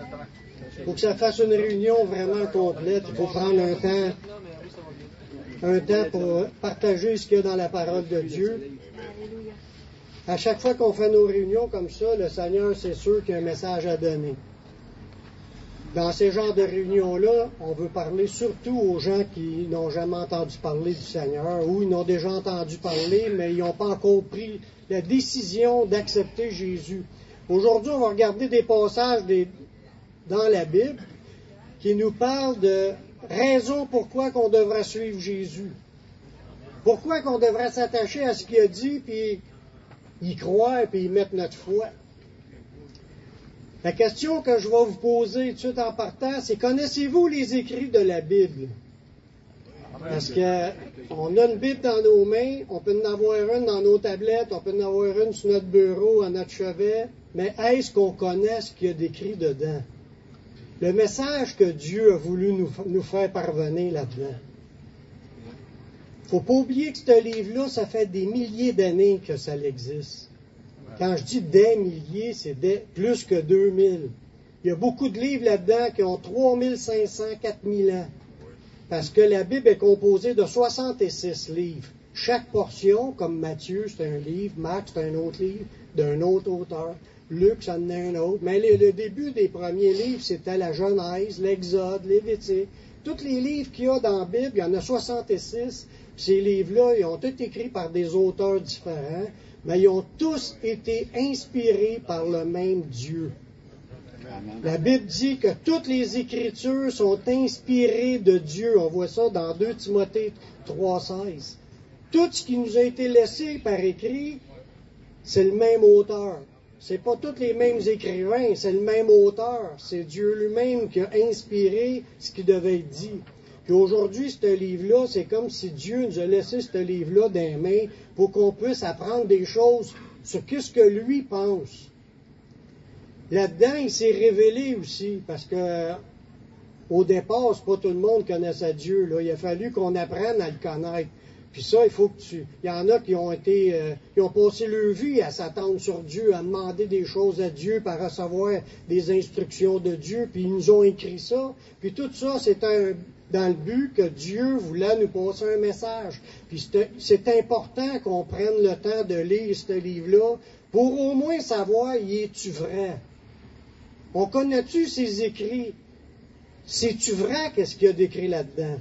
Il faut que ça fasse une réunion vraiment complète. Il faut prendre un temps pour partager ce qu'il y a dans la parole de Dieu. À chaque fois qu'on fait nos réunions comme ça, le Seigneur, c'est sûr qu'il y a un message à donner. Dans ces genres de réunions-là, on veut parler surtout aux gens qui n'ont jamais entendu parler du Seigneur ou ils n'ont déjà entendu parler, mais ils n'ont pas encore pris la décision d'accepter Jésus. Aujourd'hui, on va regarder des passages dans la Bible qui nous parlent de raisons pourquoi qu'on devrait suivre Jésus. Pourquoi qu'on devrait s'attacher à ce qu'il a dit, puis y croire, puis y mettre notre foi. La question que je vais vous poser tout de suite en partant, c'est connaissez-vous les écrits de la Bible? Parce qu'on a une Bible dans nos mains, on peut en avoir une dans nos tablettes, on peut en avoir une sur notre bureau, à notre chevet, mais est-ce qu'on connaît ce qu'il y a d'écrit dedans? Le message que Dieu a voulu nous faire parvenir là-dedans. Il ne faut pas oublier que ce livre-là, ça fait des milliers d'années que ça existe. Quand je dis des milliers, c'est plus que 2000. Il y a beaucoup de livres là-dedans qui ont 3500, 4000 ans. Parce que la Bible est composée de 66 livres. Chaque portion, comme Matthieu, c'est un livre, Marc, c'est un autre livre, d'un autre auteur, Luc, ça en est un autre. Mais le début des premiers livres, c'était la Genèse, l'Exode, Lévitique. Tous les livres qu'il y a dans la Bible, il y en a 66. Ces livres-là, ils ont tous écrits par des auteurs différents, mais ils ont tous été inspirés par le même Dieu. La Bible dit que toutes les Écritures sont inspirées de Dieu. On voit ça dans 2 Timothée 3,16. Tout ce qui nous a été laissé par écrit, c'est le même auteur. C'est pas tous les mêmes écrivains, c'est le même auteur. C'est Dieu lui-même qui a inspiré ce qui devait être dit. Puis aujourd'hui, ce livre-là, c'est comme si Dieu nous a laissé ce livre-là dans les mains pour qu'on puisse apprendre des choses sur ce que lui pense. Là-dedans, il s'est révélé aussi, parce que au départ, c'est pas tout le monde qui connaissait Dieu. Là. Il a fallu qu'on apprenne à le connaître. Puis ça, il faut que il y en a qui ont passé leur vie à s'attendre sur Dieu, à demander des choses à Dieu, par recevoir des instructions de Dieu, puis ils nous ont écrit ça. Puis tout ça, c'était dans le but que Dieu voulait nous passer un message. Puis c'est important qu'on prenne le temps de lire ce livre-là pour au moins savoir, y est-tu vrai? On connaît-tu ses écrits? C'est-tu vrai qu'est-ce qu'il y a d'écrit là-dedans?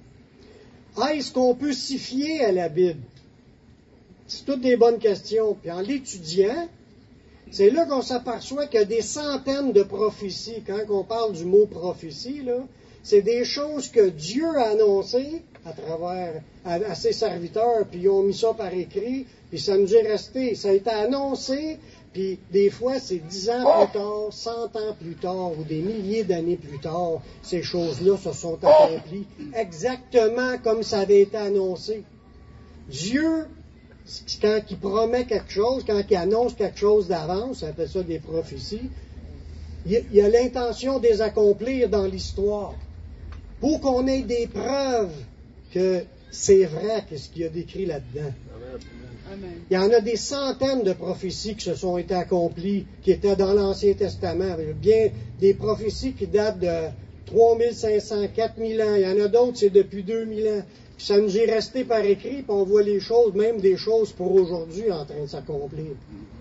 Est-ce qu'on peut s'y fier à la Bible? C'est toutes des bonnes questions. Puis en l'étudiant, c'est là qu'on s'aperçoit qu'il y a des centaines de prophéties. Quand on parle du mot prophétie, là, c'est des choses que Dieu a annoncées à travers à ses serviteurs, puis ils ont mis ça par écrit, puis ça nous est resté. Ça a été annoncé, puis des fois, c'est 10 ans plus tard, 100 ans plus tard, ou des milliers d'années plus tard, ces choses-là se sont accomplies exactement comme ça avait été annoncé. Dieu, quand il promet quelque chose, quand il annonce quelque chose d'avance, on appelle ça des prophéties, il a l'intention de les accomplir dans l'histoire. Pour qu'on ait des preuves que c'est vrai ce qu'il y a décrit là-dedans. Amen. Il y en a des centaines de prophéties qui se sont été accomplies, qui étaient dans l'Ancien Testament. Il y a bien des prophéties qui datent de 3500, 4000 ans. Il y en a d'autres, c'est depuis 2000 ans. Puis ça nous est resté par écrit, puis on voit les choses, même des choses pour aujourd'hui, en train de s'accomplir.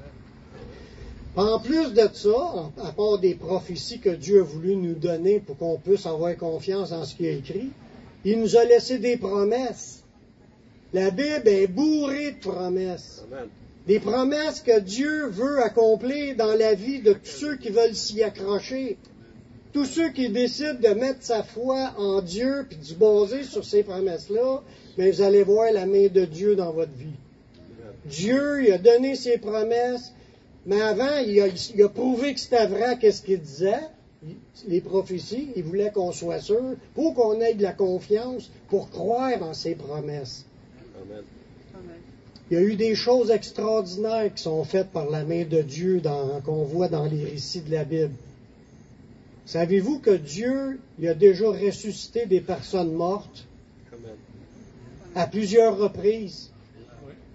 En plus de ça, à part des prophéties que Dieu a voulu nous donner pour qu'on puisse avoir confiance en ce qu'il a écrit, il nous a laissé des promesses. La Bible est bourrée de promesses. Amen. Des promesses que Dieu veut accomplir dans la vie de tous ceux qui veulent s'y accrocher. Tous ceux qui décident de mettre sa foi en Dieu puis de se baser sur ces promesses-là, mais vous allez voir la main de Dieu dans votre vie. Amen. Dieu, il a donné ses promesses. Mais avant, il a prouvé que c'était vrai qu'est-ce qu'il disait, les prophéties. Il voulait qu'on soit sûr, pour qu'on ait de la confiance, pour croire en ses promesses. Amen. Il y a eu des choses extraordinaires qui sont faites par la main de Dieu qu'on voit dans les récits de la Bible. Savez-vous que Dieu il a déjà ressuscité des personnes mortes à plusieurs reprises?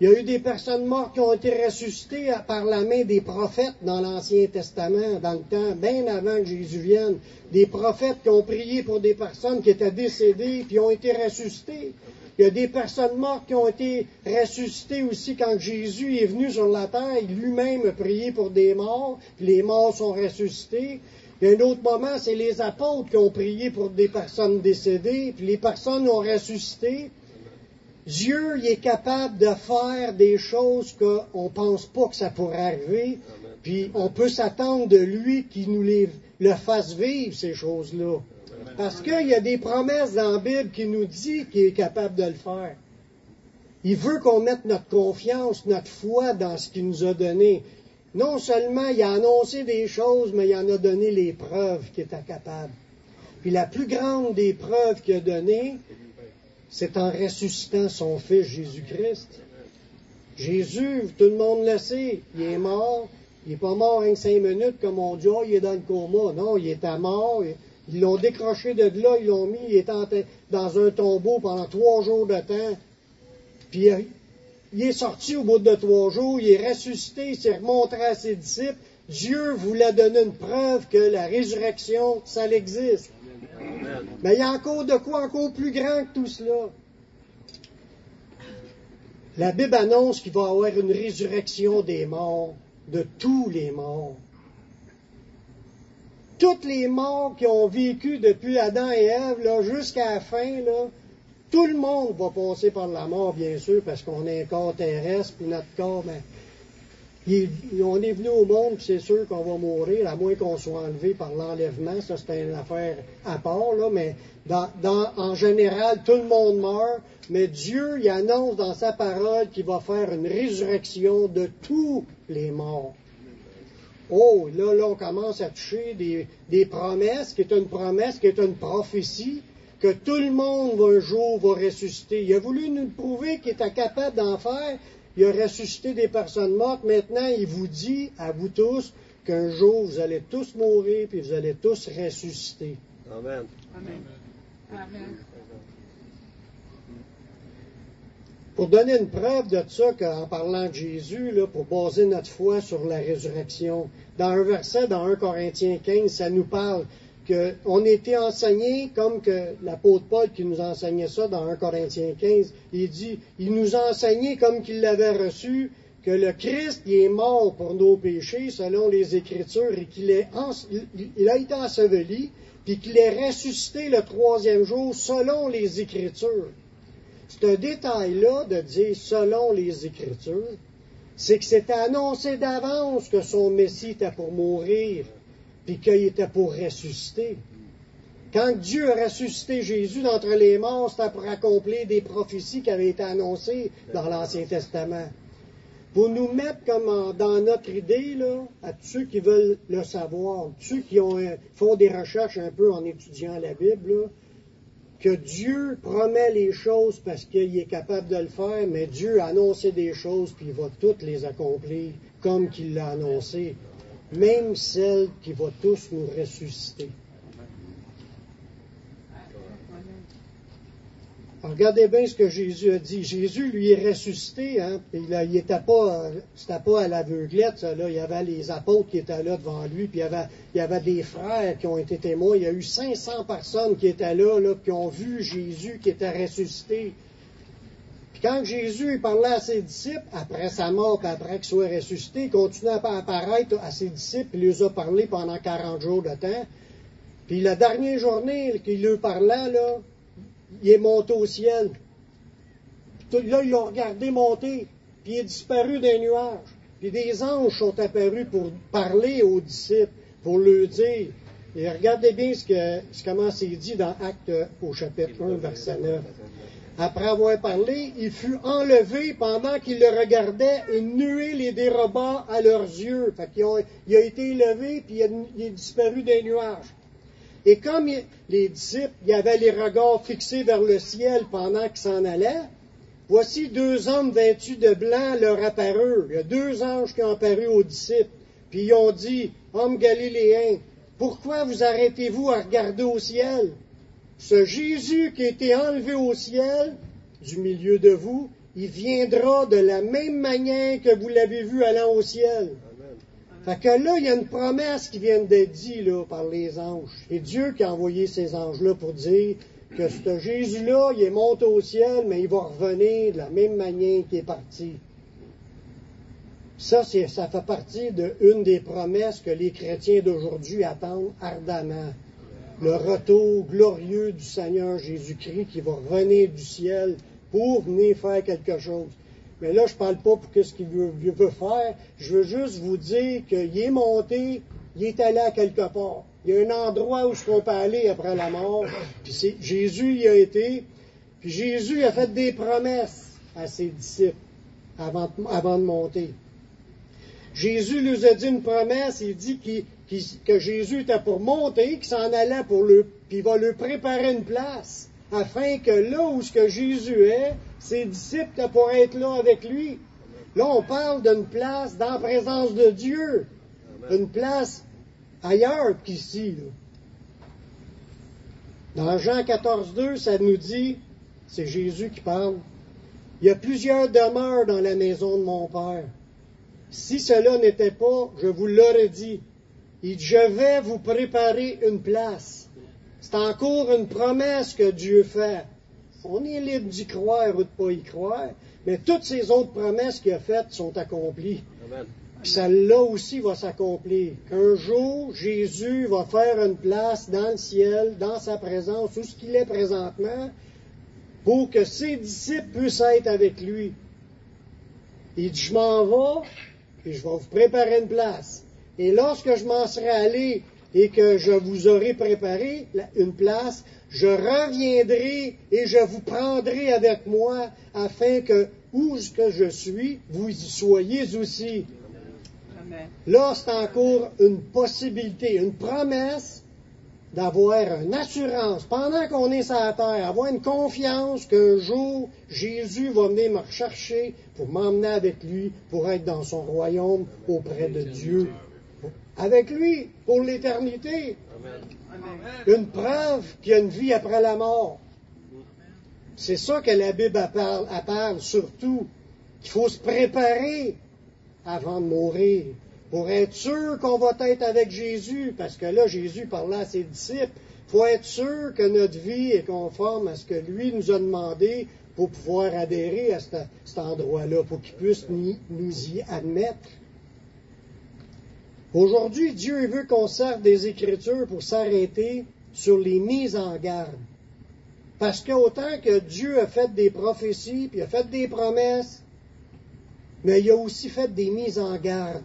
Il y a eu des personnes mortes qui ont été ressuscitées par la main des prophètes dans l'Ancien Testament, dans le temps, bien avant que Jésus vienne. Des prophètes qui ont prié pour des personnes qui étaient décédées puis ont été ressuscitées. Il y a des personnes mortes qui ont été ressuscitées aussi quand Jésus est venu sur la terre. Il lui-même a prié pour des morts, puis les morts sont ressuscités. Il y a un autre moment, c'est les apôtres qui ont prié pour des personnes décédées, puis les personnes ont ressuscité. Dieu, il est capable de faire des choses qu'on ne pense pas que ça pourrait arriver, puis on peut s'attendre de lui qu'il nous le fasse vivre, ces choses-là. Parce qu'il y a des promesses dans la Bible qui nous dit qu'il est capable de le faire. Il veut qu'on mette notre confiance, notre foi dans ce qu'il nous a donné. Non seulement il a annoncé des choses, mais il en a donné les preuves qu'il était capable. Puis la plus grande des preuves qu'il a données, c'est en ressuscitant son Fils Jésus-Christ. Jésus, tout le monde le sait, il est mort. Il n'est pas mort en 5 minutes comme on dit, oh, il est dans le coma. Non, il était mort. Ils l'ont décroché de là, ils l'ont mis, il était dans un tombeau pendant 3 jours de temps. Puis il est sorti au bout de 3 jours, il est ressuscité, il s'est remontré à ses disciples. Dieu voulait donner une preuve que la résurrection, ça existe. Amen. Mais il y a encore de quoi encore plus grand que tout cela. La Bible annonce qu'il va y avoir une résurrection des morts, de tous les morts. Toutes les morts qui ont vécu depuis Adam et Ève, là, jusqu'à la fin, là, tout le monde va passer par la mort, bien sûr, parce qu'on est un corps terrestre, puis notre corps, on est venu au monde, puis c'est sûr qu'on va mourir, à moins qu'on soit enlevé par l'enlèvement. Ça, c'est une affaire à part, là, mais en général, tout le monde meurt, mais Dieu, il annonce dans sa parole qu'il va faire une résurrection de tous les morts. Oh, là, on commence à toucher des promesses, qui est une promesse, qui est une prophétie, que tout le monde un jour va ressusciter. Il a voulu nous prouver qu'il était capable d'en faire. Il a ressuscité des personnes mortes. Maintenant, il vous dit, à vous tous, qu'un jour, vous allez tous mourir, puis vous allez tous ressusciter. Amen. Amen. Amen. Pour donner une preuve de ça, en parlant de Jésus, là, pour baser notre foi sur la résurrection, dans un verset, dans 1 Corinthiens 15, ça nous parle qu'on était enseigné, comme que l'apôtre Paul qui nous enseignait ça dans 1 Corinthiens 15, il dit, il nous a enseigné comme qu'il l'avait reçu, que le Christ il est mort pour nos péchés selon les Écritures et qu'il il a été enseveli, puis qu'il est ressuscité le 3e jour selon les Écritures. Ce détail-là de dire selon les Écritures, c'est que c'était annoncé d'avance que son Messie était pour mourir, puis qu'il était pour ressusciter. Quand Dieu a ressuscité Jésus d'entre les morts, c'était pour accomplir des prophéties qui avaient été annoncées dans l'Ancien Testament. Pour nous mettre comme dans notre idée, là, à tous ceux qui veulent le savoir, tous ceux qui font des recherches un peu en étudiant la Bible, là, que Dieu promet les choses parce qu'il est capable de le faire, mais Dieu a annoncé des choses, puis il va toutes les accomplir comme qu'il l'a annoncé, même celles qui vont tous nous ressusciter. Alors, regardez bien ce que Jésus a dit. Jésus, lui, est ressuscité, hein, puis là, c'était pas à l'aveuglette, ça, là. Il y avait les apôtres qui étaient là devant lui, puis il y avait des frères qui ont été témoins. Il y a eu 500 personnes qui étaient là, qui ont vu Jésus qui était ressuscité. Puis quand Jésus parlait à ses disciples, après sa mort, puis après qu'il soit ressuscité, il continuait à apparaître à ses disciples, puis il les a parlé pendant 40 jours de temps. Puis la dernière journée qu'il leur parlait, là, il est monté au ciel. Puis là, ils l'ont regardé monter, puis il est disparu des nuages. Puis des anges sont apparus pour parler aux disciples, pour leur dire. Et regardez bien comment c'est dit dans Actes au chapitre 1, verset 9. Après avoir parlé, il fut enlevé pendant qu'ils le regardaient, une nuée les déroba à leurs yeux. Fait il a été élevé, puis il est disparu des nuages. Et comme les disciples, il y avaient les regards fixés vers le ciel pendant qu'ils s'en allaient, voici 2 hommes vêtus de blanc leur apparurent. Il y a 2 anges qui ont apparu aux disciples. Puis ils ont dit, « Hommes galiléens, pourquoi vous arrêtez-vous à regarder au ciel? Ce Jésus qui a été enlevé au ciel, du milieu de vous, il viendra de la même manière que vous l'avez vu allant au ciel. Fait que là, il y a une promesse qui vient d'être dite là, par les anges. C'est Dieu qui a envoyé ces anges-là pour dire que ce Jésus-là, il est monté au ciel, mais il va revenir de la même manière qu'il est parti. Ça fait partie d'une des promesses que les chrétiens d'aujourd'hui attendent ardemment. Le retour glorieux du Seigneur Jésus-Christ qui va revenir du ciel pour venir faire quelque chose. Mais là, je ne parle pas pour ce qu'il veut faire. Je veux juste vous dire qu'il est monté, il est allé à quelque part. Il y a un endroit où on peut aller après la mort. Puis Jésus y a été. Puis Jésus a fait des promesses à ses disciples avant de monter. Jésus nous a dit une promesse. Il dit que Jésus était pour monter, qu'il s'en allait puis il va lui préparer une place, afin que là où ce que Jésus est, ses disciples pourraient être là avec lui. Là, on parle d'une place dans la présence de Dieu, une place ailleurs qu'ici. Là. Dans Jean 14,2, ça nous dit, c'est Jésus qui parle, il y a plusieurs demeures dans la maison de mon Père. Si cela n'était pas, je vous l'aurais dit. Il dit, je vais vous préparer une place. C'est encore une promesse que Dieu fait. On est libre d'y croire ou de ne pas y croire, mais toutes ces autres promesses qu'il a faites sont accomplies. Amen. Puis celle-là aussi va s'accomplir. Qu'un jour, Jésus va faire une place dans le ciel, dans sa présence, où ce qu'il est présentement, pour que ses disciples puissent être avec lui. Il dit, je m'en vais, et je vais vous préparer une place. Et lorsque je m'en serai allé et que je vous aurai préparé une place, je reviendrai et je vous prendrai avec moi afin que, où que je suis, vous y soyez aussi. Amen. Là, c'est encore une possibilité, une promesse d'avoir une assurance, pendant qu'on est sur la terre, avoir une confiance qu'un jour, Jésus va venir me rechercher pour m'emmener avec lui, pour être dans son royaume auprès de Dieu. Avec lui, pour l'éternité. Amen. Une preuve qu'il y a une vie après la mort. C'est ça que la Bible parle surtout, qu'il faut se préparer avant de mourir, pour être sûr qu'on va être avec Jésus, parce que là, Jésus parlait à ses disciples, il faut être sûr que notre vie est conforme à ce que lui nous a demandé pour pouvoir adhérer à cet endroit-là, pour qu'il puisse nous y admettre. Aujourd'hui, Dieu veut qu'on serve des Écritures pour s'arrêter sur les mises en garde. Parce qu'autant que Dieu a fait des prophéties, puis a fait des promesses, mais il a aussi fait des mises en garde.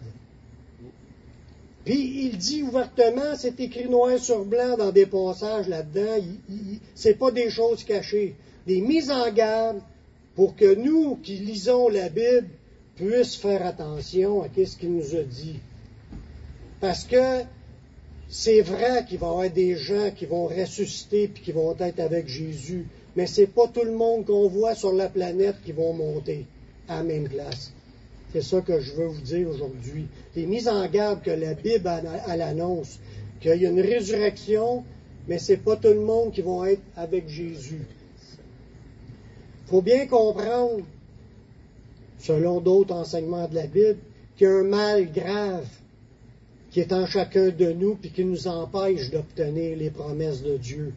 Puis il dit ouvertement, c'est écrit noir sur blanc dans des passages là-dedans, c'est pas des choses cachées. Des mises en garde pour que nous qui lisons la Bible puissions faire attention à ce qu'il nous a dit. Parce que c'est vrai qu'il va y avoir des gens qui vont ressusciter et qui vont être avec Jésus, mais ce n'est pas tout le monde qu'on voit sur la planète qui vont monter à la même place. C'est ça que je veux vous dire aujourd'hui. Les mises en garde que la Bible elle annonce, qu'il y a une résurrection, mais ce n'est pas tout le monde qui va être avec Jésus. Il faut bien comprendre, selon d'autres enseignements de la Bible, qu'il y a un mal grave qui est en chacun de nous puis qui nous empêche d'obtenir les promesses de Dieu.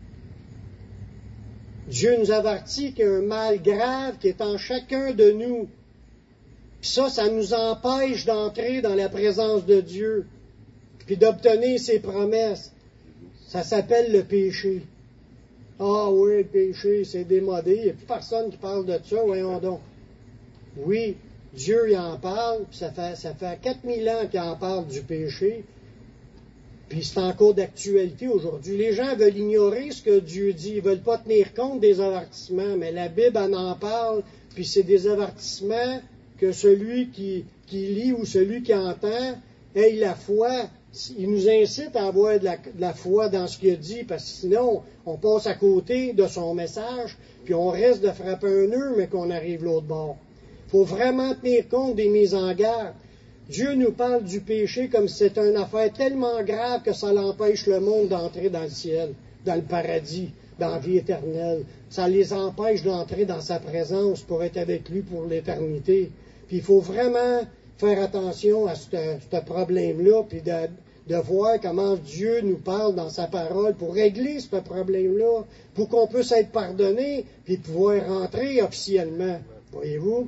Dieu nous avertit qu'il y a un mal grave qui est en chacun de nous. Puis ça nous empêche d'entrer dans la présence de Dieu puis d'obtenir ses promesses. Ça s'appelle le péché. Ah oui, le péché, c'est démodé. Il n'y a plus personne qui parle de ça, voyons donc. Oui, Dieu y en parle, puis ça fait 4000 ans qu'il en parle du péché, puis c'est encore d'actualité aujourd'hui. Les gens veulent ignorer ce que Dieu dit, ils ne veulent pas tenir compte des avertissements, mais la Bible en parle, puis c'est des avertissements que celui qui lit ou celui qui entend ait la foi. Il nous incite à avoir de la foi dans ce qu'il a dit, parce que sinon, on passe à côté de son message, puis on risque de frapper un nœud, mais qu'on arrive l'autre bord. Il faut vraiment tenir compte des mises en garde. Dieu nous parle du péché comme si c'était une affaire tellement grave que ça l'empêche le monde d'entrer dans le ciel, dans le paradis. dans la vie éternelle. Ça les empêche d'entrer dans sa présence pour être avec lui pour l'éternité. Puis il faut vraiment faire attention à ce problème-là, puis de voir comment Dieu nous parle dans sa parole pour régler ce problème-là, pour qu'on puisse être pardonné, puis pouvoir rentrer officiellement. Voyez-vous?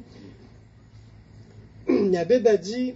La Bible a dit,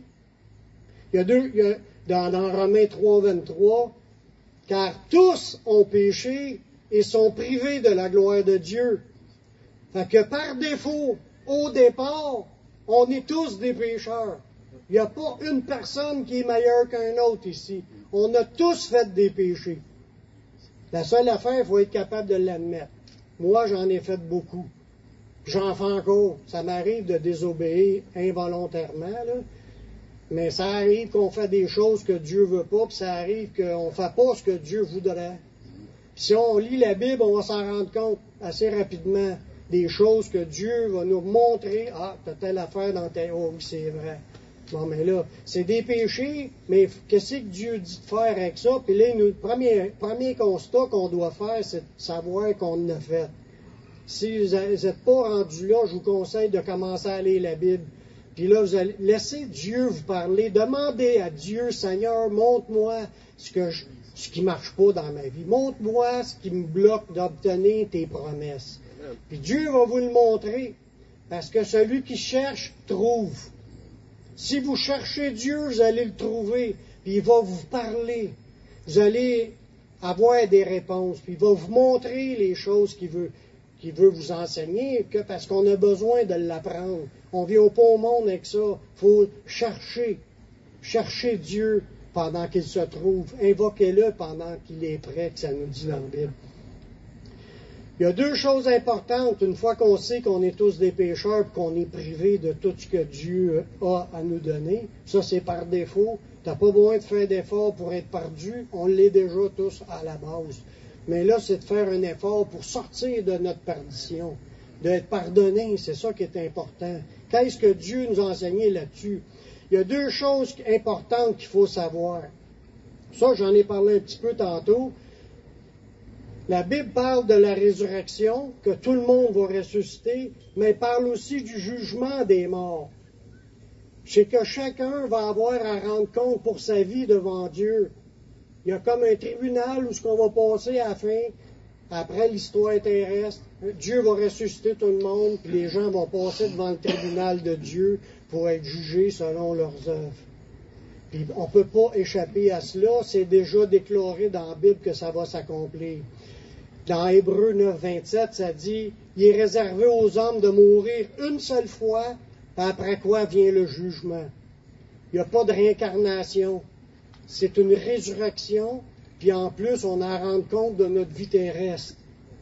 dans Romains 3, 23, « Car tous ont péché et sont privés de la gloire de Dieu. » Fait que par défaut, au départ, on est tous des pécheurs. Il n'y a pas une personne qui est meilleure qu'un autre ici. On a tous fait des péchés. La seule affaire, il faut être capable de l'admettre. Moi, j'en ai fait beaucoup. J'en fais encore. Ça m'arrive de désobéir involontairement, là. Mais ça arrive qu'on fait des choses que Dieu veut pas, puis ça arrive qu'on ne fait pas ce que Dieu voudrait. Puis si on lit la Bible, on va s'en rendre compte assez rapidement des choses que Dieu va nous montrer. Ah, t'as telle affaire dans ta... Oh oui, c'est vrai. Bon, mais là, c'est des péchés, mais qu'est-ce que Dieu dit de faire avec ça? Puis là, le premier constat qu'on doit faire, c'est de savoir qu'on en a fait. Si vous n'êtes pas rendu là, je vous conseille de commencer à lire la Bible. Puis là, vous allez laisser Dieu vous parler. Demandez à Dieu, Seigneur, montre-moi ce qui marche pas dans ma vie. Montre-moi ce qui me bloque d'obtenir tes promesses. Puis Dieu va vous le montrer. Parce que celui qui cherche, trouve. Si vous cherchez Dieu, vous allez le trouver. Puis il va vous parler. Vous allez avoir des réponses. Puis il va vous montrer les choses qu'il veut vous enseigner, parce qu'on a besoin de l'apprendre. On ne vient pas au monde avec ça. Il faut chercher Dieu pendant qu'il se trouve. Invoquez-le pendant qu'il est prêt, que ça nous dit dans la Bible. Il y a deux choses importantes, une fois qu'on sait qu'on est tous des pécheurs et qu'on est privé de tout ce que Dieu a à nous donner. Ça, c'est par défaut. Tu n'as pas besoin de faire d'efforts pour être perdu. On l'est déjà tous à la base. Mais là, c'est de faire un effort pour sortir de notre perdition, d'être pardonné. C'est ça qui est important. Qu'est-ce que Dieu nous a enseigné là-dessus? Il y a deux choses importantes qu'il faut savoir. Ça, j'en ai parlé un petit peu tantôt. La Bible parle de la résurrection, que tout le monde va ressusciter, mais elle parle aussi du jugement des morts. C'est que chacun va avoir à rendre compte pour sa vie devant Dieu. Il y a comme un tribunal où ce qu'on va passer à la fin, après l'histoire terrestre. Dieu va ressusciter tout le monde, puis les gens vont passer devant le tribunal de Dieu pour être jugés selon leurs œuvres. Puis on ne peut pas échapper à cela, c'est déjà déclaré dans la Bible que ça va s'accomplir. Dans Hébreux 9, 27, ça dit « Il est réservé aux hommes de mourir une seule fois, après quoi vient le jugement. » Il n'y a pas de réincarnation. C'est une résurrection, puis en plus, on a à rendre compte de notre vie terrestre.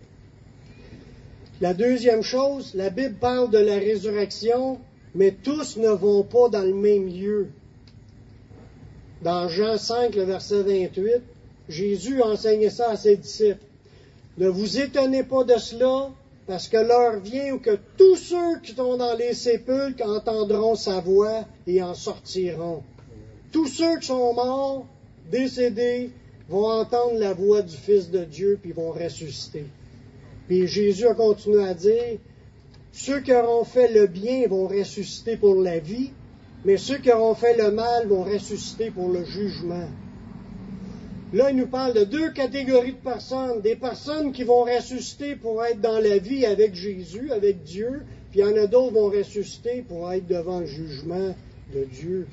La deuxième chose, la Bible parle de la résurrection, mais tous ne vont pas dans le même lieu. Dans Jean 5, le verset 28, Jésus enseignait ça à ses disciples. Ne vous étonnez pas de cela, parce que l'heure vient où que tous ceux qui sont dans les sépulcres entendront sa voix et en sortiront. Tous ceux qui sont morts, décédés, vont entendre la voix du Fils de Dieu, puis vont ressusciter. Puis Jésus a continué à dire, ceux qui auront fait le bien vont ressusciter pour la vie, mais ceux qui auront fait le mal vont ressusciter pour le jugement. Là, il nous parle de deux catégories de personnes. Des personnes qui vont ressusciter pour être dans la vie avec Jésus, avec Dieu, puis il y en a d'autres qui vont ressusciter pour être devant le jugement de Dieu.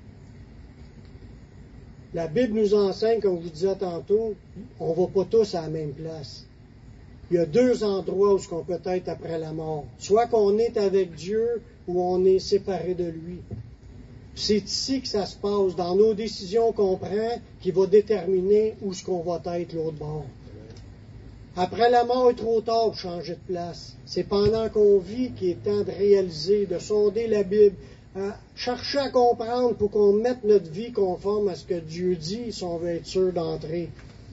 La Bible nous enseigne, comme je vous disais tantôt, on ne va pas tous à la même place. Il y a deux endroits où on peut être après la mort. Soit qu'on est avec Dieu ou on est séparé de lui. C'est ici que ça se passe, dans nos décisions qu'on prend, qui va déterminer où ce qu'on va être l'autre bord. Après la mort, il est trop tard pour changer de place. C'est pendant qu'on vit qu'il est temps de réaliser, de sonder la Bible, chercher à comprendre pour qu'on mette notre vie conforme à ce que Dieu dit si on veut être sûr d'entrer.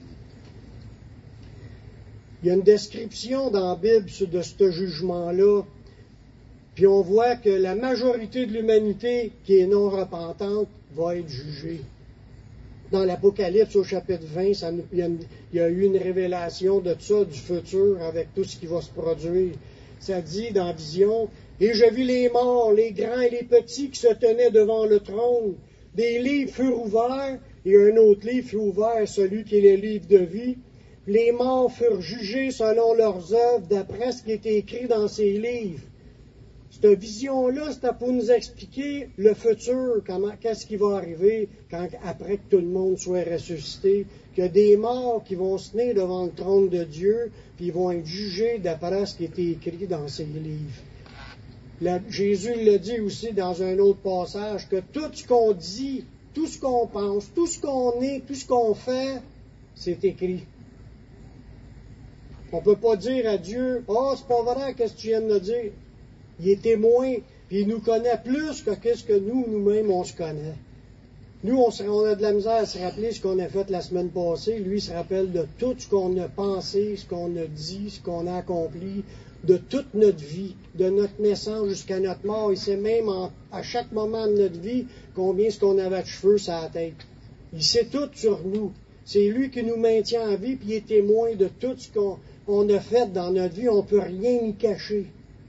Il y a une description dans la Bible de ce jugement-là. Puis on voit que la majorité de l'humanité qui est non repentante va être jugée. dans l'Apocalypse au chapitre 20, il y a eu une révélation de ça, du futur, avec tout ce qui va se produire. Ça dit dans la vision, « Et je vis les morts, les grands et les petits qui se tenaient devant le trône. Des livres furent ouverts, et un autre livre fut ouvert, celui qui est le livre de vie. Les morts furent jugés selon leurs œuvres, d'après ce qui était écrit dans ces livres. » Cette vision-là, c'était pour nous expliquer le futur, qu'est-ce qui va arriver après que tout le monde soit ressuscité, qu'il y a des morts qui vont se tenir devant le trône de Dieu, puis ils vont être jugés d'après ce qui était écrit dans ces livres. Jésus le dit aussi dans un autre passage, que tout ce qu'on dit, tout ce qu'on pense, tout ce qu'on est, tout ce qu'on fait, c'est écrit. On ne peut pas dire à Dieu, « Ah, c'est pas vrai, qu'est-ce que tu viens de dire? » Il est témoin, puis il nous connaît plus que qu'est-ce que nous-mêmes, on se connaît. Nous, on a de la misère à se rappeler ce qu'on a fait la semaine passée. Lui, il se rappelle de tout ce qu'on a pensé, ce qu'on a dit, ce qu'on a accompli, de toute notre vie, de notre naissance jusqu'à notre mort. Il sait même à chaque moment de notre vie combien ce qu'on avait de cheveux sur la tête. Il sait tout sur nous. C'est lui qui nous maintient en vie, puis il est témoin de tout ce qu'on a fait dans notre vie. On ne peut rien y cacher.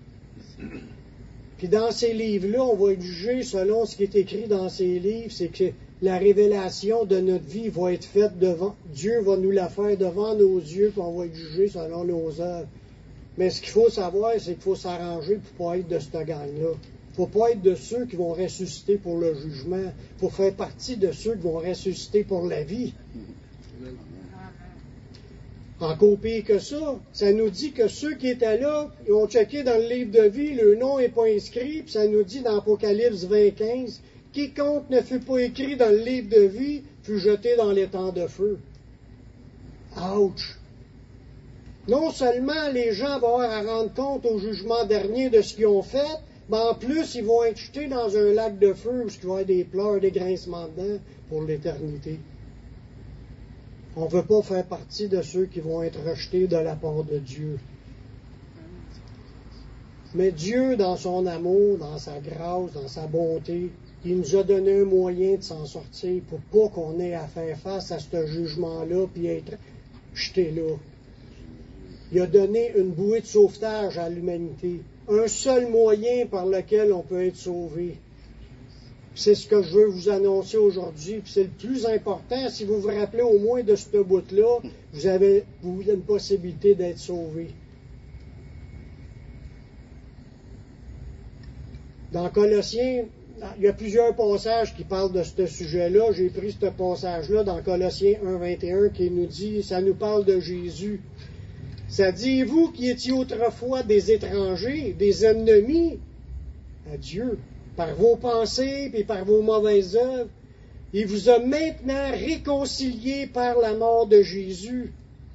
Puis dans ces livres-là, on va être jugé selon ce qui est écrit dans ces livres, c'est que la révélation de notre vie va être faite devant, Dieu va nous la faire devant nos yeux, puis on va être jugé selon nos œuvres. Mais ce qu'il faut savoir, c'est qu'il faut s'arranger pour ne pas être de cette gang-là. Il ne faut pas être de ceux qui vont ressusciter pour le jugement. Il faut faire partie de ceux qui vont ressusciter pour la vie. Encore pire que ça nous dit que ceux qui étaient là, ils ont checké dans le livre de vie, le nom n'est pas inscrit, puis ça nous dit dans Apocalypse 20:15, quiconque ne fut pas écrit dans le livre de vie fut jeté dans l'étang de feu. Ouch! Non seulement les gens vont avoir à rendre compte au jugement dernier de ce qu'ils ont fait, mais en plus ils vont être jetés dans un lac de feu où il va y avoir des pleurs, des grincements de dents pour l'éternité. On ne veut pas faire partie de ceux qui vont être rejetés de la part de Dieu. Mais Dieu, dans son amour, dans sa grâce, dans sa bonté, il nous a donné un moyen de s'en sortir pour pas qu'on ait à faire face à ce jugement-là puis être jeté là. Il a donné une bouée de sauvetage à l'humanité. Un seul moyen par lequel on peut être sauvé. C'est ce que je veux vous annoncer aujourd'hui, puis c'est le plus important. Si vous vous rappelez au moins de ce bout-là, vous avez une possibilité d'être sauvé. Dans Colossiens, il y a plusieurs passages qui parlent de ce sujet-là. J'ai pris ce passage-là dans Colossiens 1:21 qui nous dit, ça nous parle de Jésus. Ça dit, vous qui étiez autrefois des étrangers, des ennemis à Dieu, par vos pensées et par vos mauvaises œuvres, il vous a maintenant réconciliés par la mort de Jésus.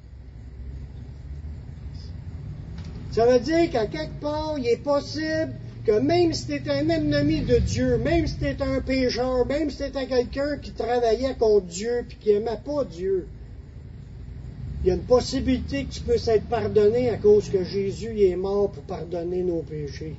Ça veut dire qu'à quelque part, il est possible que même si tu es un ennemi de Dieu, même si tu es un pécheur, même si tu étais quelqu'un qui travaillait contre Dieu et qui n'aimait pas Dieu, il y a une possibilité que tu puisses être pardonné à cause que Jésus est mort pour pardonner nos péchés.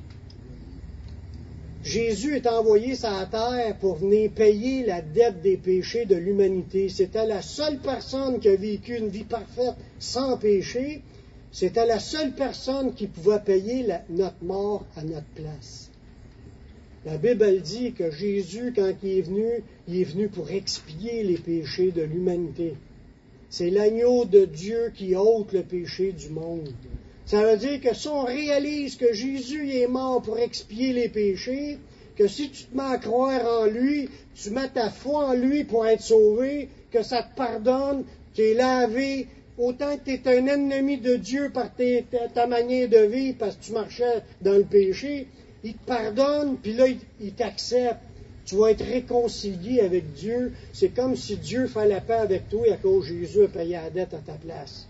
Jésus est envoyé sur la terre pour venir payer la dette des péchés de l'humanité. C'était la seule personne qui a vécu une vie parfaite sans péché. C'était la seule personne qui pouvait payer notre mort à notre place. La Bible elle dit que Jésus, quand il est venu pour expier les péchés de l'humanité. C'est l'agneau de Dieu qui ôte le péché du monde. Ça veut dire que si on réalise que Jésus est mort pour expier les péchés, que si tu te mets à croire en lui, tu mets ta foi en lui pour être sauvé, que ça te pardonne, tu es lavé, autant que tu es un ennemi de Dieu par ta manière de vivre parce que tu marchais dans le péché, il te pardonne, puis là, il t'accepte. Tu vas être réconcilié avec Dieu. C'est comme si Dieu fait la paix avec toi à cause de Jésus a payé la dette à ta place.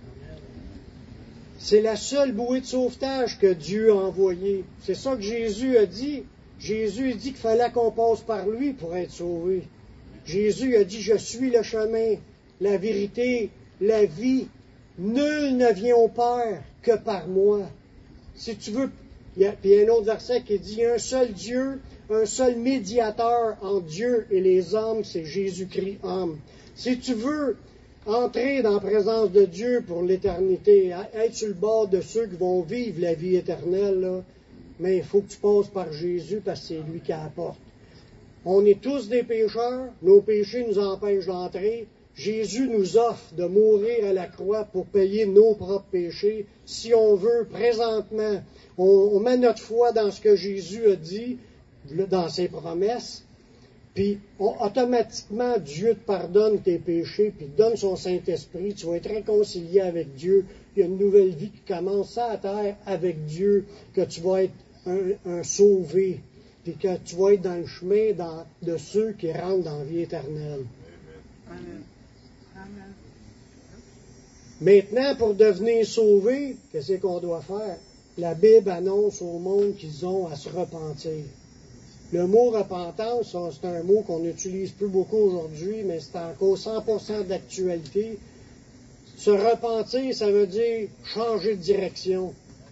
C'est la seule bouée de sauvetage que Dieu a envoyée. C'est ça que Jésus a dit. Jésus a dit qu'il fallait qu'on passe par lui pour être sauvé. Jésus a dit, je suis le chemin, la vérité, la vie. Nul ne vient au Père que par moi. Si tu veux, puis il y a un autre verset qui dit, il y a un seul Dieu, un seul médiateur entre Dieu et les hommes, c'est Jésus-Christ homme. Si tu veux entrer dans la présence de Dieu pour l'éternité, être sur le bord de ceux qui vont vivre la vie éternelle, là, mais il faut que tu passes par Jésus parce que c'est lui qui apporte. On est tous des pécheurs, nos péchés nous empêchent d'entrer. Jésus nous offre de mourir à la croix pour payer nos propres péchés. Si on veut, présentement, on met notre foi dans ce que Jésus a dit, dans ses promesses, puis automatiquement, Dieu te pardonne tes péchés, puis te donne son Saint-Esprit. Tu vas être réconcilié avec Dieu. Il y a une nouvelle vie qui commence à terre avec Dieu, que tu vas être un sauvé, puis que tu vas être dans le chemin de ceux qui rentrent dans la vie éternelle. Amen. Amen. Maintenant, pour devenir sauvé, qu'est-ce qu'on doit faire? La Bible annonce au monde qu'ils ont à se repentir. Le mot repentance, c'est un mot qu'on n'utilise plus beaucoup aujourd'hui, mais c'est encore 100% d'actualité. Se repentir, ça veut dire changer de direction.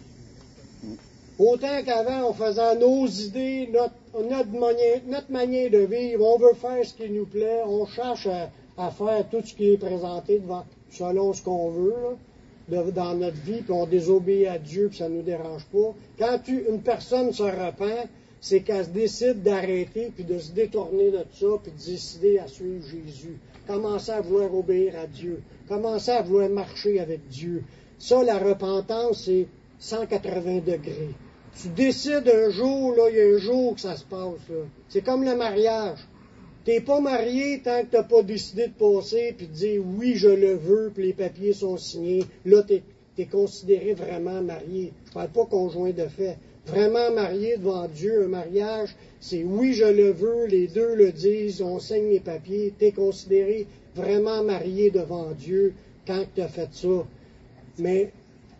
Autant qu'avant, on faisait nos idées, notre manière de vivre, on veut faire ce qui nous plaît, on cherche à faire tout ce qui est présenté selon ce qu'on veut dans notre vie, puis on désobéit à Dieu, puis ça ne nous dérange pas. Quand une personne se repent, c'est qu'elle se décide d'arrêter, puis de se détourner de ça, puis de décider à suivre Jésus. Commencer à vouloir obéir à Dieu. Commencer à vouloir marcher avec Dieu. Ça, la repentance, c'est 180 degrés. Tu décides un jour, là, il y a un jour que ça se passe. Là. C'est comme le mariage. Tu n'es pas marié tant que tu n'as pas décidé de passer, puis de dire oui, je le veux, puis les papiers sont signés. Là, tu es considéré vraiment marié. Je ne parle pas conjoint de fait. Vraiment marié devant Dieu, un mariage, c'est oui, je le veux, les deux le disent, on signe les papiers, tu es considéré vraiment marié devant Dieu quand tu as fait ça. Mais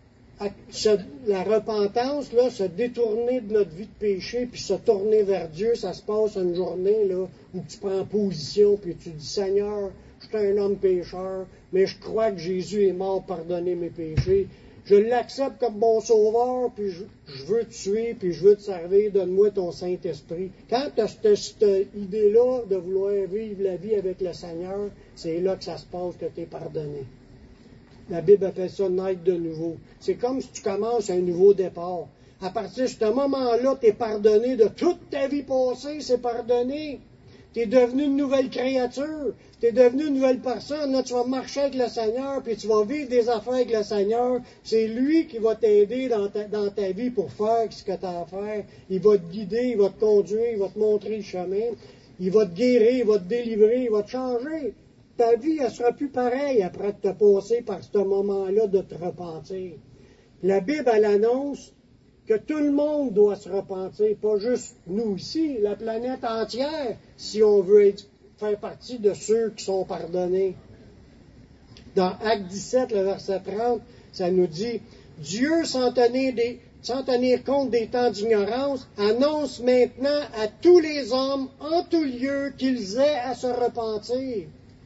la repentance, là, se détourner de notre vie de péché, puis se tourner vers Dieu, ça se passe une journée là, où tu prends position, puis tu dis, Seigneur, je suis un homme pécheur, mais je crois que Jésus est mort pour pardonner mes péchés. Je l'accepte comme mon sauveur, puis je veux te suivre, puis je veux te servir, donne-moi ton Saint-Esprit. Quand tu as cette idée-là de vouloir vivre la vie avec le Seigneur, c'est là que ça se passe, que tu es pardonné. La Bible appelle ça naître de nouveau. C'est comme si tu commences un nouveau départ. À partir de ce moment-là, tu es pardonné de toute ta vie passée, c'est pardonné. Tu es devenu une nouvelle créature. Tu es devenu une nouvelle personne. Là, tu vas marcher avec le Seigneur, puis tu vas vivre des affaires avec le Seigneur. C'est lui qui va t'aider dans ta vie pour faire ce que tu as à faire. Il va te guider, il va te conduire, il va te montrer le chemin. Il va te guérir, il va te délivrer, il va te changer. Ta vie, elle ne sera plus pareille après te passer par ce moment-là de te repentir. La Bible, elle annonce que tout le monde doit se repentir, pas juste nous ici, la planète entière, si on veut faire partie de ceux qui sont pardonnés. Dans Acte 17, le verset 30, ça nous dit « Dieu, sans tenir compte des temps d'ignorance, annonce maintenant à tous les hommes, en tout lieu, qu'ils aient à se repentir. »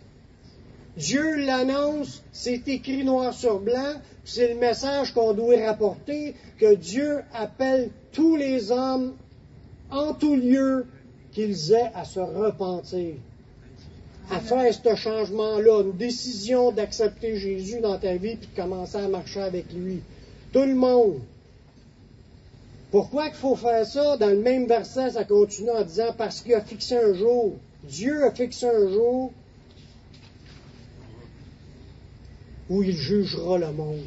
Dieu l'annonce, c'est écrit noir sur blanc, c'est le message qu'on doit rapporter, que Dieu appelle tous les hommes en tout lieu qu'ils aient à se repentir, à faire ce changement-là, une décision d'accepter Jésus dans ta vie puis de commencer à marcher avec lui. Tout le monde. Pourquoi qu'il faut faire ça? Dans le même verset, ça continue en disant parce qu'il a fixé un jour. Dieu a fixé un jour où il jugera le monde.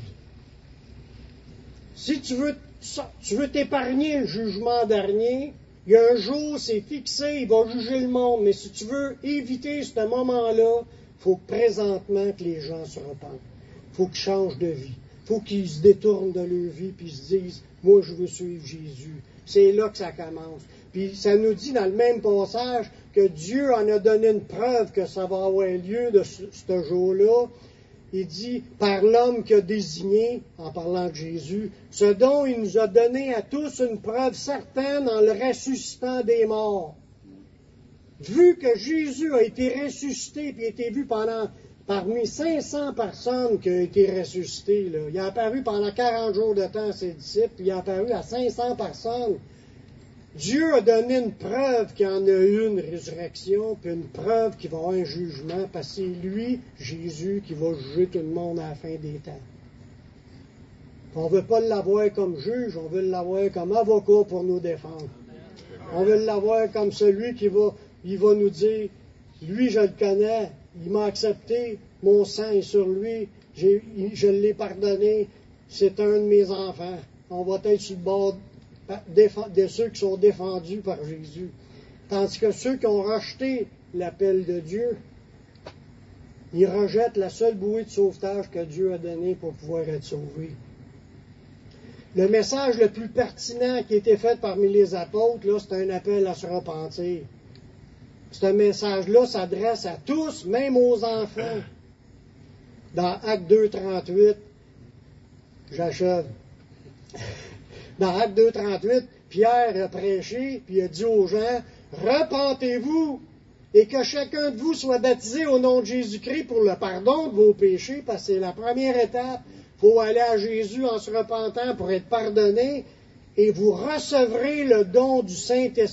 Si tu veux t'épargner le jugement dernier, il y a un jour, c'est fixé, il va juger le monde. Mais si tu veux éviter ce moment-là, il faut présentement que les gens se repentent. Il faut qu'ils changent de vie. Il faut qu'ils se détournent de leur vie puis se disent, moi je veux suivre Jésus. C'est là que ça commence. Puis ça nous dit dans le même passage que Dieu en a donné une preuve que ça va avoir lieu de ce jour-là. Il dit, par l'homme qu'il a désigné, en parlant de Jésus, ce dont il nous a donné à tous une preuve certaine en le ressuscitant des morts. Vu que Jésus a été ressuscité, puis a été vu parmi 500 personnes qui ont été ressuscitées, là. Il a apparu pendant 40 jours de temps à ses disciples, puis il a apparu à 500 personnes. Dieu a donné une preuve qu'il y en a eu une résurrection, puis une preuve qu'il va y avoir un jugement, parce que c'est lui, Jésus, qui va juger tout le monde à la fin des temps. On ne veut pas l'avoir comme juge, on veut l'avoir comme avocat pour nous défendre. On veut l'avoir comme celui qui va nous dire, lui je le connais, il m'a accepté, mon sang est sur lui, je l'ai pardonné, c'est un de mes enfants. On va être sur le bord de ceux qui sont défendus par Jésus. Tandis que ceux qui ont rejeté l'appel de Dieu, ils rejettent la seule bouée de sauvetage que Dieu a donnée pour pouvoir être sauvés. Le message le plus pertinent qui a été fait parmi les apôtres, là, c'est un appel à se repentir. Ce message-là s'adresse à tous, même aux enfants. Dans Acte 2, 38, j'achève. Dans Acte 2, 38, Pierre a prêché, puis il a dit aux gens, « Repentez-vous, et que chacun de vous soit baptisé au nom de Jésus-Christ pour le pardon de vos péchés, parce que c'est la première étape. Il faut aller à Jésus en se repentant pour être pardonné, et vous recevrez le don du Saint-Esprit. »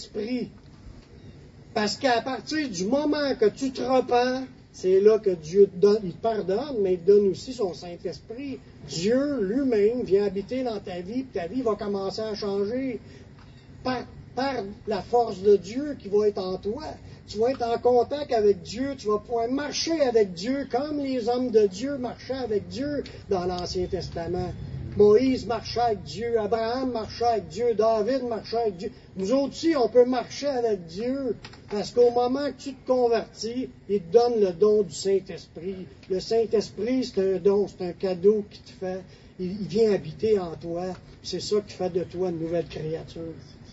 Parce qu'à partir du moment que tu te repens, c'est là que Dieu te donne, il te pardonne, mais il te donne aussi son Saint-Esprit. Dieu lui-même vient habiter dans ta vie, puis ta vie va commencer à changer par la force de Dieu qui va être en toi. Tu vas être en contact avec Dieu, tu vas pouvoir marcher avec Dieu comme les hommes de Dieu marchaient avec Dieu dans l'Ancien Testament. Moïse marchait avec Dieu, Abraham marchait avec Dieu, David marchait avec Dieu. Nous autres aussi, on peut marcher avec Dieu, parce qu'au moment que tu te convertis, il te donne le don du Saint-Esprit. Le Saint-Esprit, c'est un don, c'est un cadeau qu'il te fait. Il vient habiter en toi. C'est ça qui fait de toi une nouvelle créature.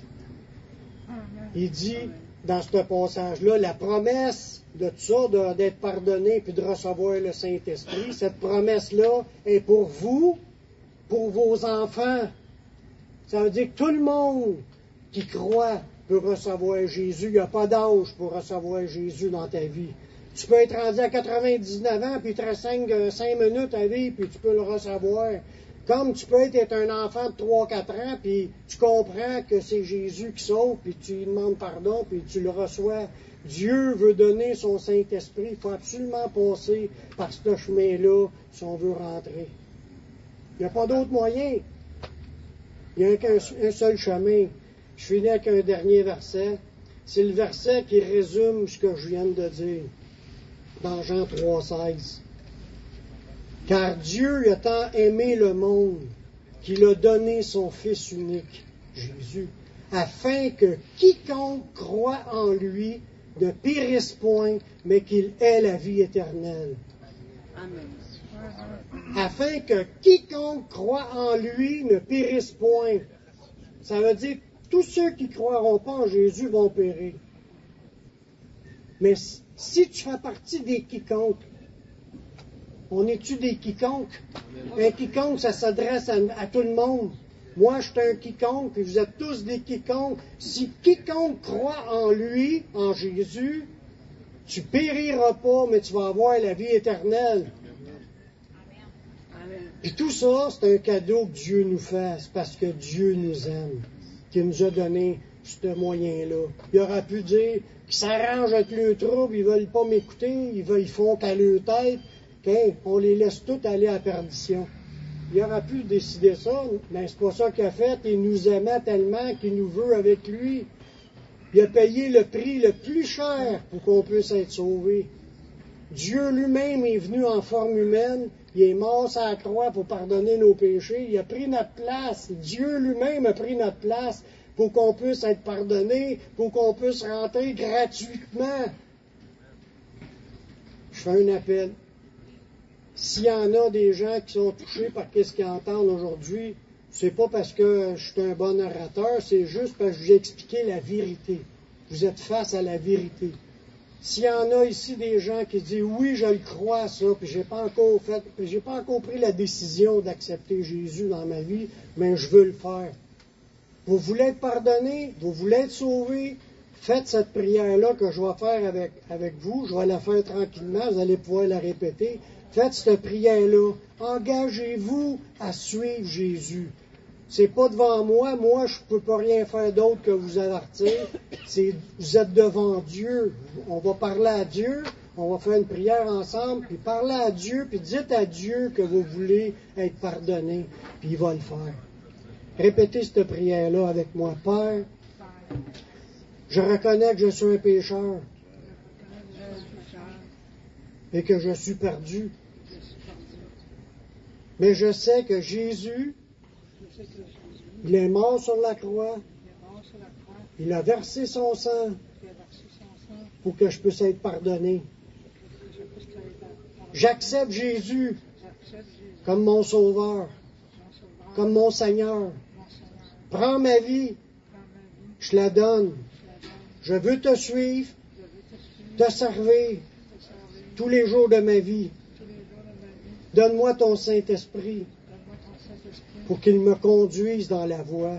Il dit, dans ce passage-là, la promesse de tout ça, d'être pardonné puis de recevoir le Saint-Esprit, cette promesse-là est pour vous, pour vos enfants. Ça veut dire que tout le monde qui croit peut recevoir Jésus. Il n'y a pas d'âge pour recevoir Jésus dans ta vie. Tu peux être rendu à 99 ans, puis il te reste 5 minutes à vivre, puis tu peux le recevoir. Comme tu peux être un enfant de 3-4 ans, puis tu comprends que c'est Jésus qui sauve, puis tu lui demandes pardon, puis tu le reçois. Dieu veut donner son Saint-Esprit. Il faut absolument passer par ce chemin-là si on veut rentrer. Il n'y a pas d'autre moyen. Il n'y a qu'un seul chemin. Je finis avec un dernier verset. C'est le verset qui résume ce que je viens de dire. Dans Jean 3,16. Car Dieu a tant aimé le monde qu'il a donné son Fils unique, Jésus, afin que quiconque croit en lui ne périsse point, mais qu'il ait la vie éternelle. Amen. Afin que quiconque croit en lui ne périsse point. Ça veut dire que tous ceux qui ne croiront pas en Jésus vont périr. Mais si tu fais partie des quiconques, on est-tu des quiconques? Un quiconque, ça s'adresse à tout le monde. Moi, je suis un quiconque, puis vous êtes tous des quiconques. Si quiconque croit en lui, en Jésus, tu périras pas, mais tu vas avoir la vie éternelle. Et tout ça, c'est un cadeau que Dieu nous fait. C'est parce que Dieu nous aime, qu'il nous a donné ce moyen-là. Il aurait pu dire qu'ils s'arrangent avec le trouble, ils ne veulent pas m'écouter, ils font qu'à leur tête, on les laisse tous aller à la perdition. Il aurait pu décider ça, mais c'est pas ça qu'il a fait. Il nous aimait tellement qu'il nous veut avec lui. Il a payé le prix le plus cher pour qu'on puisse être sauvé. Dieu lui-même est venu en forme humaine. Il est mort sur la croix pour pardonner nos péchés. Il a pris notre place. Dieu lui-même a pris notre place pour qu'on puisse être pardonné, pour qu'on puisse rentrer gratuitement. Je fais un appel. S'il y en a des gens qui sont touchés par ce qu'ils entendent aujourd'hui, c'est pas parce que je suis un bon orateur, c'est juste parce que j'ai expliqué la vérité. Vous êtes face à la vérité. S'il y en a ici des gens qui disent oui, je le crois ça, puis j'ai pas encore pris la décision d'accepter Jésus dans ma vie, mais je veux le faire. Vous voulez être pardonné, vous voulez être sauvé, faites cette prière-là que je vais faire avec vous, je vais la faire tranquillement, vous allez pouvoir la répéter. Faites cette prière-là. Engagez-vous à suivre Jésus. C'est pas devant moi. Moi, je peux pas rien faire d'autre que vous avertir. Vous êtes devant Dieu. On va parler à Dieu. On va faire une prière ensemble, puis parler à Dieu, puis dites à Dieu que vous voulez être pardonné, puis il va le faire. Répétez cette prière-là avec moi. Père, je reconnais que je suis un pécheur et que je suis perdu. Mais je sais que Jésus, il est mort sur la croix, il a versé son sang pour que je puisse être pardonné. J'accepte Jésus comme mon sauveur, comme mon Seigneur. Prends ma vie, je la donne. Je veux te suivre, te servir tous les jours de ma vie. Donne-moi ton Saint-Esprit pour qu'il me conduise dans la voie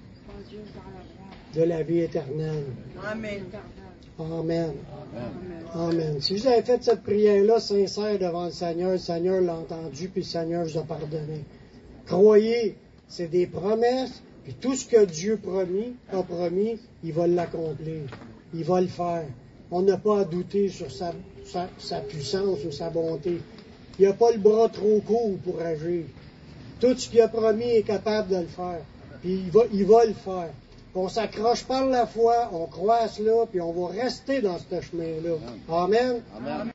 de la vie éternelle. Amen. Amen. Amen. Si vous avez fait cette prière-là sincère devant le Seigneur l'a entendu, puis le Seigneur vous a pardonné. Croyez, c'est des promesses, puis tout ce que Dieu a promis, il va l'accomplir. Il va le faire. On n'a pas à douter sur sa puissance ou sa bonté. Il n'a pas le bras trop court pour agir. Tout ce qu'il a promis est capable de le faire. Puis il va le faire. On s'accroche par la foi, on croit à cela, puis on va rester dans ce chemin-là. Amen. Amen.